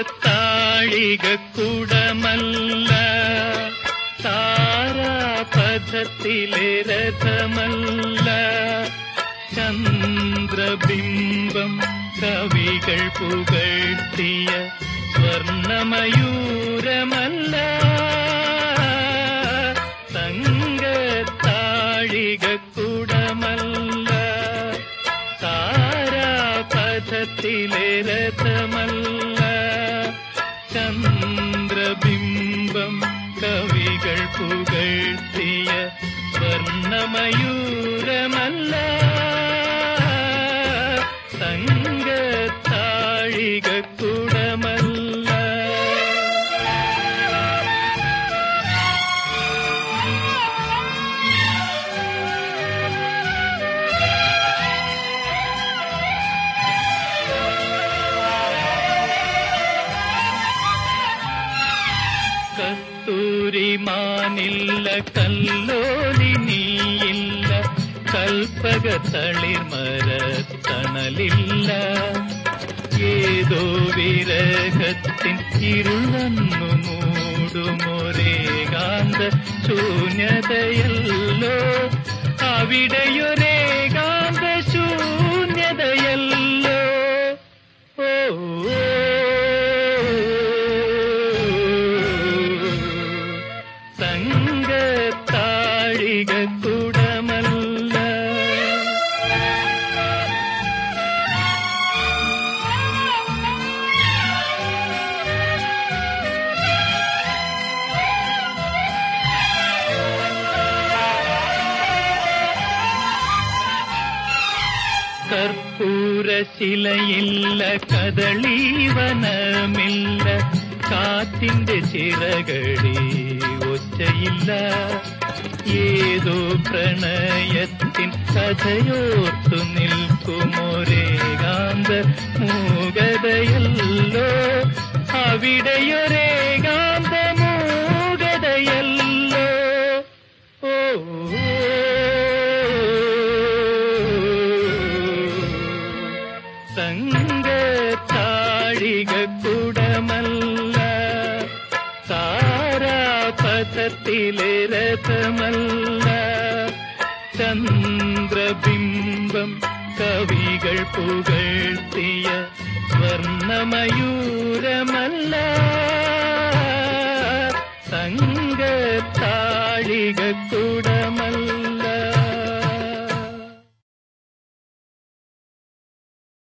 തങ്കത്താഴികക്കുടമല്ല, താരാപഥത്തിലെ രഥമല്ല, ചന്ദ്രബിംബം കവികൾ പുകഴ്ത്തിയ സ്വർണമയൂരമല്ല, തങ്കത്താഴികക്കുടമല്ല, താരാപഥത്തിലെ രഥമല്ല, ചന്ദ്രബിംബം കവികൾ പുകഴ്ത്തിയ സ്വർണമയൂരമല്ല, തങ്കത്താഴികക്കുടമല്ല. കസ്തൂരിമാനില്ല, കല്ലോലിനിയില്ല, കൽപ്പകത്തളിർമരത്തണലില്ല, ഏതോ വിരഹത്തിൻ ഇരുൾ വന്നു മൂടുമൊരേകാന്ത ശൂന്യതയല്ലോ, അവിടെയൊരേകാന്ത ശൂന്യതയല്ലോ. ഓ തങ്കത്താഴികക്കുടമല്ല. കർപ്പൂരശിലയില്ല, കദളീവനമില്ല, കാറ്റിന്റെ ചിറകടി ഒച്ചയില്ല, ഏതോ പ്രണയത്തിൻ കഥയോർത്തു നിൽക്കുമൊരേകാന്ത മൂകതയല്ലോ, അവിടെയൊരേകാന്ത മൂകതയല്ലോ. ഓ തങ്കത്താഴികക്കുടമല്ല, താരാപഥത്തിലെ രഥമല്ല, ചന്ദ്രബിംബം കവികൾ പുകഴ്ത്തിയ സ്വർണമയൂരമല്ല, തങ്കത്താഴികക്കുടമല്ല.